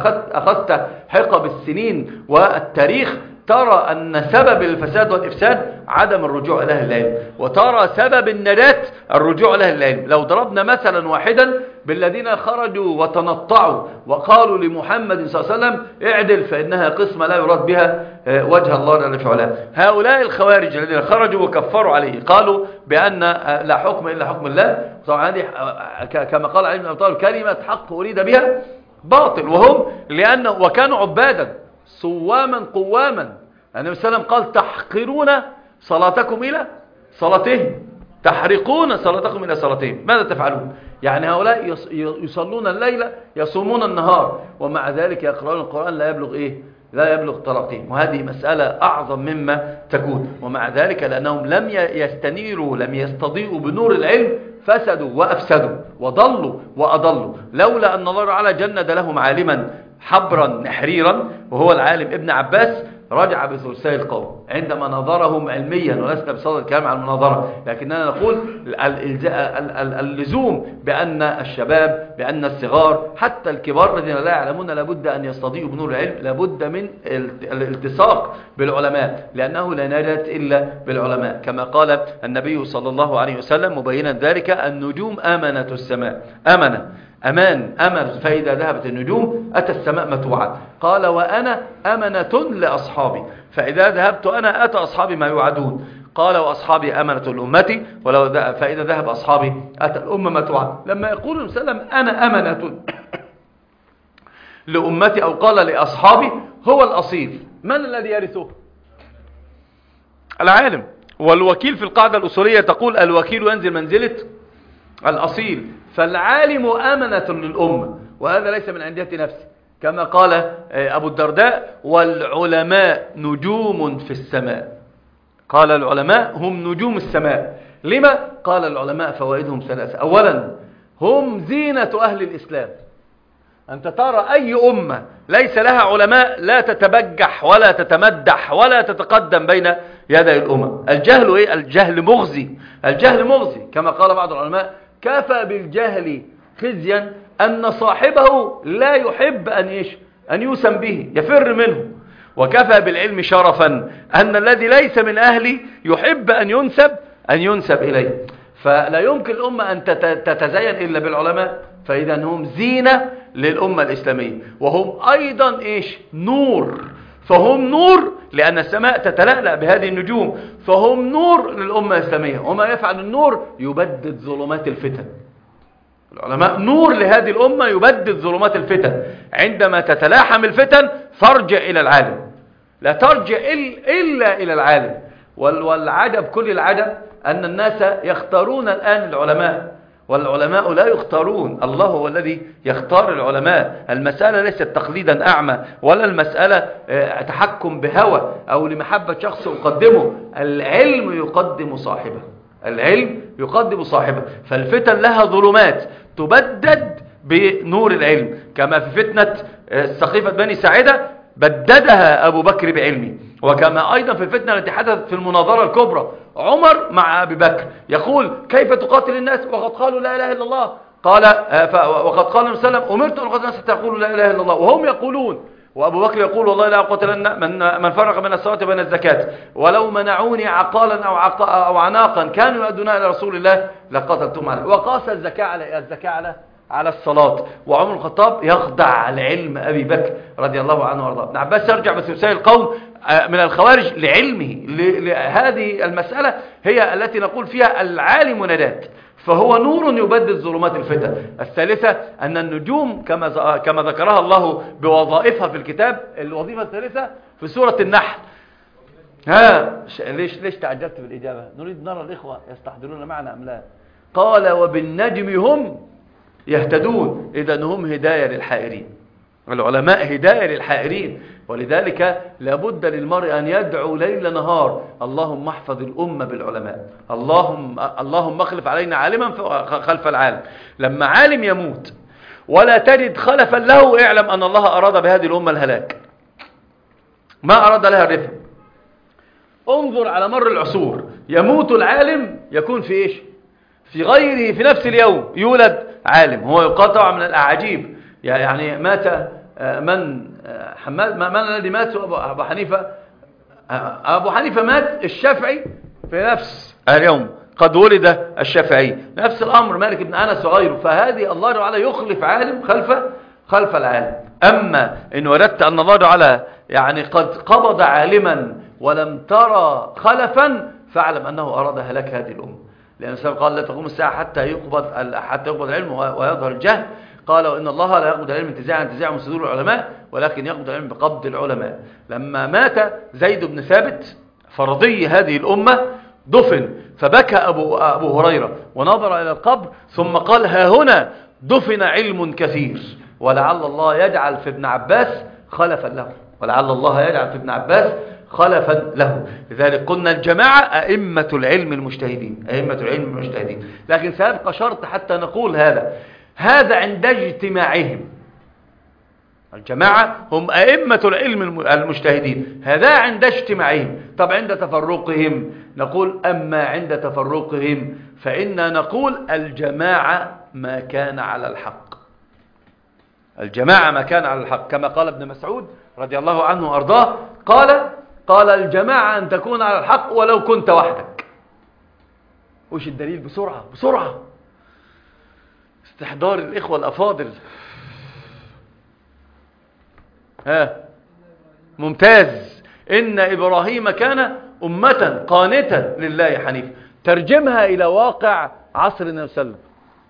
أخذت حقب السنين والتاريخ ترى أن سبب الفساد والإفساد عدم الرجوع إلى أهل العلم، وترى سبب النجاة الرجوع إلى أهل العلم. لو ضربنا مثلا واحدا بالذين خرجوا وتنطعوا وقالوا لمحمد صلى الله عليه وسلم اعدل فإنها قسمة لا يراد بها وجه الله جل في علاه، هؤلاء الخوارج الذين خرجوا وكفروا عليه قالوا بأن لا حكم إلا حكم الله. طبعا هذه كما قال علي بن أبي طالب كلمة حق أريد بها باطل، وهم لأنه وكانوا عبادا صواما قواما. النبي صلى الله عليه وسلم قال تحقرون صلاتكم إلى صلاتهم، تحرقون صلاتكم إلى صلاتهم، ماذا تفعلون؟ يعني هؤلاء يصلون الليل يصومون النهار، ومع ذلك يقرؤون القرآن لا يبلغ إيه؟ لا يبلغ طرقهم. وهذه مسألة أعظم مما تكون. ومع ذلك لأنهم لم يستنيروا لم يستضيئوا بنور العلم فسدوا وأفسدوا وضلوا وأضلوا. لولا أن الله تعالى جند لهم عالما حبرا نحريرا وهو العالم ابن عباس رجع بثلثي القوم عندما نظرهم علميا، ولسنا بصدد الكلام عن المناظرة، لكننا نقول اللزوم بأن الشباب بأن الصغار حتى الكبار الذين لا يعلمون لابد أن يستضيئوا بنور العلم، لابد من الالتصاق بالعلماء، لأنه لا نجاة إلا بالعلماء. كما قال النبي صلى الله عليه وسلم مبينا ذلك النجوم آمنة السماء، أمان فإذا ذهبت النجوم أتى السماء متوعد. قال وأنا أمنة لأصحابي، فإذا ذهبت أنا أتى أصحابي ما يوعدون. قال وأصحابي أمنة لأمتي فإذا ذهب أصحابي أتى الأمة ما توعد. لما يقول وسلم أنا أمنة لأمتي أو قال لأصحابي هو الأصيل، من الذي يرثه؟ العالم. والوكيل في القاعدة الأصولية تقول الوكيل ينزل منزلة الأصيل، فالعالم أمنة للأمة، وهذا ليس من عندية نفسه، كما قال أبو الدرداء: والعلماء نجوم في السماء. قال العلماء هم نجوم السماء. لما؟ قال العلماء فوائدهم ثلاثة. أولا، هم زينة أهل الإسلام. أنت ترى أي أمة ليس لها علماء لا تتبجح ولا تتمدح ولا تتقدم بين يدي الأمم. الجهل إيه؟ الجهل مغزي. الجهل مغزي، كما قال بعض العلماء: كفى بالجهل خزيا أن صاحبه لا يحب أن يوسم به، يفر منه. وكفى بالعلم شرفا أن الذي ليس من أهله يحب أن ينسب إليه. فلا يمكن الأمة أن تتزين إلا بالعلماء. فإذا هم زينة للأمة الإسلامية، وهم أيضا نور. فهم نور لأن السماء تتلألأ بهذه النجوم، فهم نور للأمة الإسلامية. وما يفعل النور؟ يبدد ظلمات الفتن. العلماء نور لهذه الأمة، يبدد ظلمات الفتن. عندما تتلاحم الفتن فارجع إلى العالم، لا ترجع إلا إلى العالم. والعجب كل العجب أن الناس يختارون الآن العلماء، والعلماء لا يختارون. الله هو الذي يختار العلماء. المسألة ليست تقليدا أعمى، ولا المسألة تحكم بهوى أو لمحبة شخص يقدمه. العلم يقدم صاحبه، العلم يقدم صاحبه. فالفتن لها ظلمات تبدد بنور العلم، كما في فتنة سقيفة بني ساعدة بددها أبو بكر بعلمه. وكما أيضا في الفتنة التي حدثت في المناظرة الكبرى، عمر مع أبي بكر يقول: كيف تقاتل الناس وقد قالوا لا إله إلا الله؟ قال: وقد قال النبي صلى الله عليه وسلم: أمرت أن أقاتل الناس حتى يقولوا لا إله إلا الله. وهم يقولون، وأبو بكر يقول: والله لا أقاتلن من فرق بين الصلاة وبين الزكاة، ولو منعوني عقالا أو عناقا كانوا يؤدونها إلى رسول الله لقاتلتهم عليه. وقاس الزكاة على الصلاة. وعمر الخطاب يخضع لعلم أبي بكر رضي الله عنه وارضاه. ابن عباس يرجع بسلسال القوم من الخوارج لعلمه. لهذه المسألة هي التي نقول فيها العالم ندات، فهو نور يبدد ظلمات الفتن. الثالثة أن النجوم كما ذكرها الله بوظائفها في الكتاب. الوظيفة الثالثة في سورة النحل. ليش تعجبت بالإجابة؟ نريد نرى الإخوة يستحضرون معنا أم لا. قال: وبالنجم هم يهتدون. إذن هم هداية للحائرين. العلماء هداية للحائرين. ولذلك لابد للمرء أن يدعو ليل نهار: اللهم احفظ الأمة بالعلماء، اللهم اخلف علينا عالما خلف العالم. لما عالم يموت ولا تجد خلفا له، اعلم أن الله أراد بهذه الأمة الهلاك، ما أراد لها الرفع. انظر على مر العصور، يموت العالم يكون في في غيره في نفس اليوم يولد عالم. هو يقاطع من الأعاجيب. يعني مات من الذي مات؟ أبو حنيفة. أبو حنيفة مات، الشافعي في نفس اليوم قد ولد الشافعي. نفس الأمر مالك بن أنس وغيره. فهذه الله تعالى يخلف عالم خلف العالم. أما إن وردت أن الله تعالى قد قبض عالما ولم ترى خلفا، فاعلم أنه أراد هلاك هذه الأمة. لأن الإسلام قال: لا تقوم الساعة حتى يقبض العلم ويظهر الجهل. قال: وإن الله لا يقبض العلم انتزاعا من صدور العلماء، ولكن يقبض العلم بقبض العلماء. لما مات زيد بن ثابت فرضي هذه الأمة دفن، فبكى أبو هريرة ونظر إلى القبر ثم قال: ها هنا دفن علم كثير، ولعل الله يجعل في ابن عباس خلفا له، ولعل الله يجعل في ابن عباس خلفا له. لذلك قلنا الجماعة أئمة العلم المجتهدين، أئمة العلم المجتهدين. لكن سيبقى شرط حتى نقول هذا عند اجتماعهم. الجماعة هم أئمة العلم المجتهدين، هذا عند اجتماعهم. طب عند تفرقهم نقول: أما عند تفرقهم فإننا نقول الجماعة ما كان على الحق. الجماعة ما كان على الحق، كما قال ابن مسعود رضي الله عنه وأرضاه، قال الجماعة أن تكون على الحق ولو كنت وحدك. وش الدليل؟ بسرعة استحضار الإخوة الأفاضل. ممتاز. إن إبراهيم كان أمة قانتا لله حنيفا. ترجمها إلى واقع عصر النبي صلى الله عليه وسلم.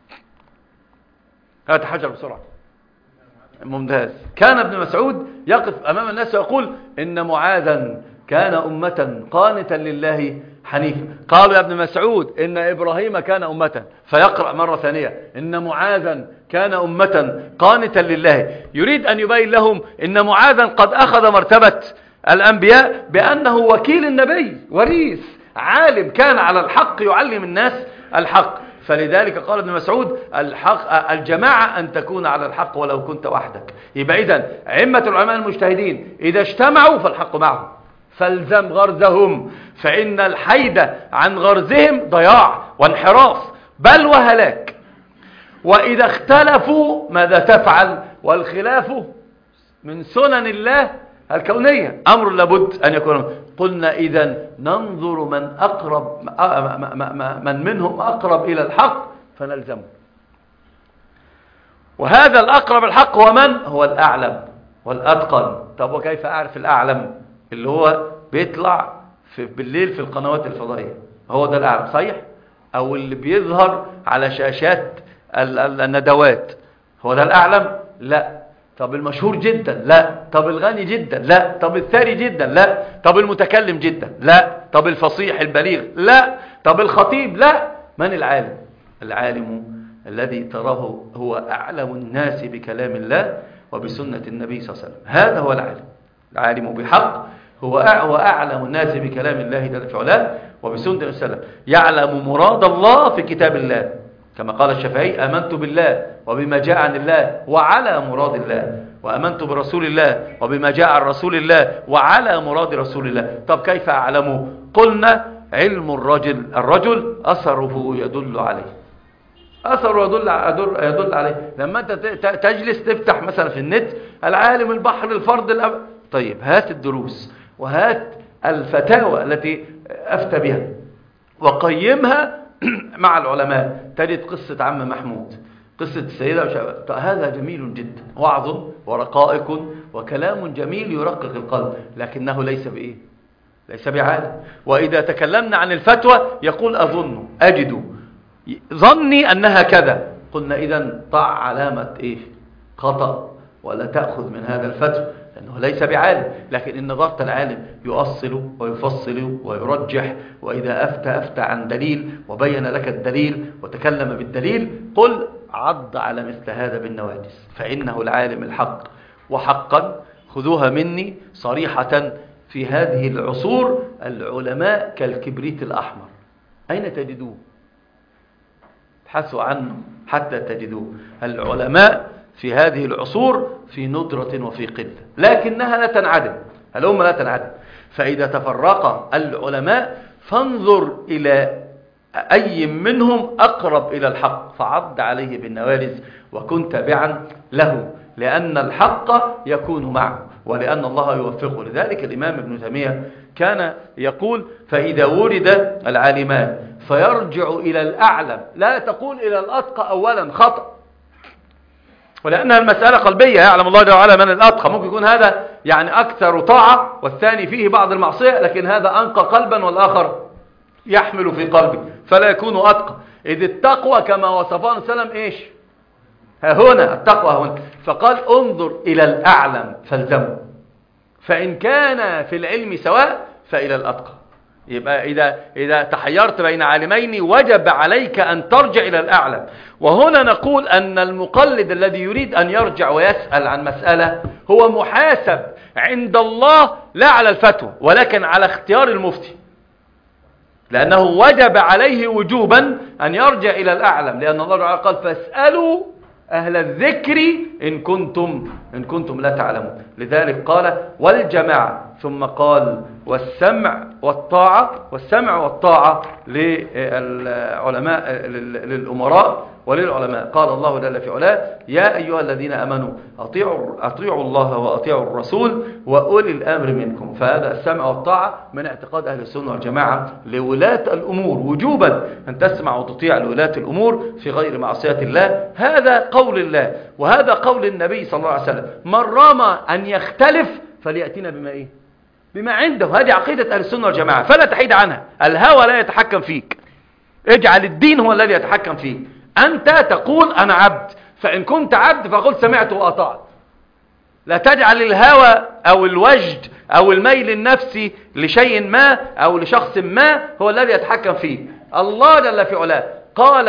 هات حجر بسرعة. ممتاز. كان ابن مسعود يقف أمام الناس ويقول: إن معاذا كان أمة قانتا لله حنيفا. قالوا: يا ابن مسعود إن إبراهيم كان أمة. فيقرأ مرة ثانية: إن معاذا كان أمة قانتا لله، يريد أن يبين لهم إن معاذا قد أخذ مرتبة الأنبياء بأنه وكيل النبي، وريث، عالم، كان على الحق يعلم الناس الحق. فلذلك قال ابن مسعود: الحق الجماعة أن تكون على الحق ولو كنت وحدك. يبقى إذن أئمة العلماء المجتهدين إذا اجتمعوا فالحق معهم، فالزم غرزهم، فإن الحيد عن غرزهم ضياع وانحراف بل وهلاك. وإذا اختلفوا ماذا تفعل؟ والخلاف من سنن الله الكونية، أمر لابد أن يكون. قلنا إذن ننظر من منهم أقرب إلى الحق فنلزمه، وهذا الأقرب الحق هو من؟ هو الأعلم والأتقن. طب وكيف أعرف الأعلم؟ اللي هو بيطلع بالليل في القنوات الفضائية، هو ده الأعلم صحيح؟ أو اللي بيظهر على شاشات الندوات، هو ده الأعلم؟ لا. طب المشهور جدا؟ لا. طب الغني جدا؟ لا. طب الثري جدا؟ لا. طب المتكلم جدا؟ لا. طب الفصيح البليغ؟ لا. طب الخطيب؟ لا. من العالم؟ العالم الذي تراه هو أعلم الناس بكلام الله وبسنة النبي صلى الله عليه وسلم، هذا هو العالم. العالم بحق هو أعلم الناس بكلام الله جل وعلا وبسنة النبي صلى الله عليه وسلم، يعلم مراد الله في كتاب الله، كما قال الشافعي: آمنت بالله وبما جاء عن الله وعلى مراد الله، وآمنت برسول الله وبما جاء عن رسول الله وعلى مراد رسول الله. طب كيف أعلمه؟ قلنا: علم الرجل أثره يدل عليه، أثره يدل عليه. لما أنت تجلس تفتح مثلا في النت: العالم البحر الفرد طيب هات الدروس وهات الفتاوى التي أفتى بها وقيمها مع العلماء، تجد قصة عم محمود، قصة السيدة هذا جميل جدا، وعظ ورقائق وكلام جميل يرقق القلب، لكنه ليس بإيه؟ ليس بعالم. وإذا تكلمنا عن الفتوى يقول: أظن، أجد، ظني أنها كذا. قلنا إذن ضع علامة إيه؟ خطأ، ولا تأخذ من هذا الفتوى، لأنه ليس بعالم. لكن إن نظرت العالم يؤصل ويفصل ويرجح، وإذا أفتى عن دليل وبين لك الدليل وتكلم بالدليل، قل: عض على مثل هذا بالنواجس، فإنه العالم الحق. وحقا خذوها مني صريحة، في هذه العصور العلماء كالكبريت الأحمر، أين تجدوه؟ ابحثوا عنه حتى تجدوه. العلماء في هذه العصور في ندرة وفي قلة، لكنها لا تنعدم، الأمة لا تنعدم. فإذا تفرق العلماء فانظر إلى أي منهم أقرب إلى الحق فعض عليه بالنوارز وكن تابعا له، لأن الحق يكون معه ولأن الله يوفقه. لذلك الإمام ابن تيمية كان يقول: فإذا ورد العالمان فيرجع إلى الأعلم، لا تقول إلى الأتقى أولا، خطأ، ولأنها المسألة قلبية، يعلم الله جل وعلا من الأتقى. ممكن يكون هذا يعني أكثر طاعة والثاني فيه بعض المعصية، لكن هذا أنقى قلبا والآخر يحمل في قلبه، فلا يكون أتقى. إذ التقوى كما وصفه السلام إيش؟ ها هنا التقوى هنا. فقال: انظر إلى الأعلم فالزمه، فإن كان في العلم سواء فإلى الأتقى. يبقى إذا تحيرت بين عالمين وجب عليك أن ترجع إلى الأعلم. وهنا نقول أن المقلد الذي يريد أن يرجع ويسأل عن مسألة هو محاسب عند الله لا على الفتوى ولكن على اختيار المفتي، لأنه وجب عليه وجوبا أن يرجع إلى الأعلم، لأن الله تعالى قال: فاسألوا أهل الذكر إن كنتم لا تعلمون. لذلك قال: والجماعة، ثم قال: والسمع والطاعة للعلماء، للأمراء وللعلماء. قال الله جل في علاه: يا أيها الذين آمنوا أطيعوا الله وأطيعوا الرسول وأولي الأمر منكم. فهذا السمع والطاعة من اعتقاد أهل السنة والجماعة لولاة الأمور، وجوبا أن تسمع وتطيع لولاة الأمور في غير معصية الله. هذا قول الله وهذا قول النبي صلى الله عليه وسلم. من رام أن يختلف فليأتينا بما عنده. هذه عقيدة أهل السنة والجماعة، فلا تحيد عنها. الهوى لا يتحكم فيك، اجعل الدين هو الذي يتحكم فيك. أنت تقول: أنا عبد، فإن كنت عبد فقل سمعت وأطعت. لا تجعل الهوى أو الوجد أو الميل النفسي لشيء ما أو لشخص ما هو الذي يتحكم فيه. الله جل في علاه قال: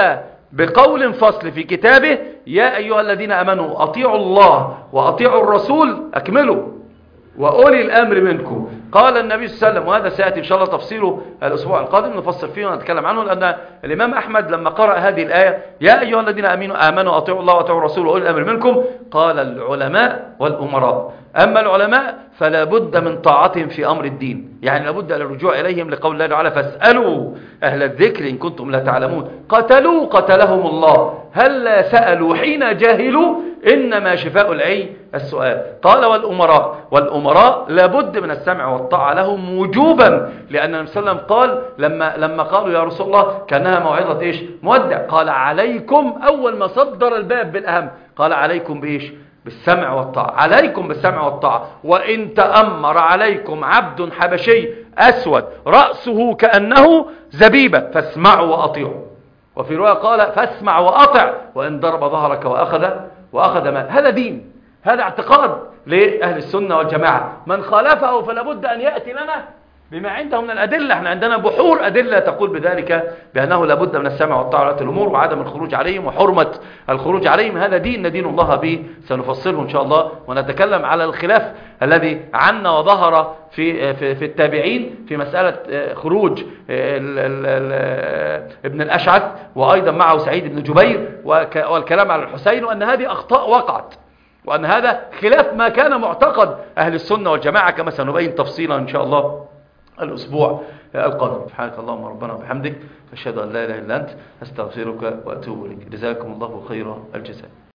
بقول فصل في كتابه: يا أيها الذين آمنوا أطيعوا الله وأطيعوا الرسول، أكملوا، وأولي الأمر منكم. قال النبي صلى الله عليه وسلم، وهذا سيأتي إن شاء الله تفصيله الأسبوع القادم، نفصل فيه ونتكلم عنه، لأن الإمام أحمد لما قرأ هذه الآية: يا أيها الذين آمنوا أطيعوا الله وأطيعوا الرسول وأولي الأمر منكم، قال العلماء والأمراء. أما العلماء فلا بد من طاعتهم في أمر الدين، يعني لابد الرجوع إليهم لقول الله تعالى: فاسألوا أهل الذكر إن كنتم لا تعلمون. قتلهم الله، هل سألوا حين جاهلوا؟ إنما شفاء العي السؤال. قال والأمراء لابد من السمع والطاعة لهم وجوبا، لأن النبي صلى الله عليه وسلم قال لما قالوا يا رسول الله كأنها موعظة إيش؟ مودع، قال عليكم، أول ما صدر الباب بالأهم قال عليكم بإيش؟ بالسمع والطاعة. عليكم بالسمع والطاعة. وإن تأمر عليكم عبد حبشي أسود رأسه كأنه زبيبة فاسمعوا وأطيعوا. وفي رواية قال: فاسمع وأطع وإن ضرب ظهرك وأخذ مال. هذا دين، هذا اعتقاد لأهل السنة والجماعة. من خالفه فلا بد أن يأتي لنا بما عنده من الأدلة. احنا عندنا بحور أدلة تقول بذلك، بأنه لا بد من السمع والطاعة على الأمور، وعدم الخروج عليهم، وحرمة الخروج عليهم. هذا دين ندين الله به، سنفصله إن شاء الله، ونتكلم على الخلاف الذي عنا وظهر في التابعين في مسألة خروج ابن الأشعث، وأيضا معه سعيد بن جبير، والكلام على الحسين، وأن هذه أخطاء وقعت، وأن هذا خلاف ما كان معتقد أهل السنة والجماعة، كما سنبين تفصيلا إن شاء الله الأسبوع القادم. سبحانك اللهم ربنا وبحمدك، أشهد أن لا إله إلا أنت، أستغفرك وأتوب إليك. جزاكم الله خير الجزاء.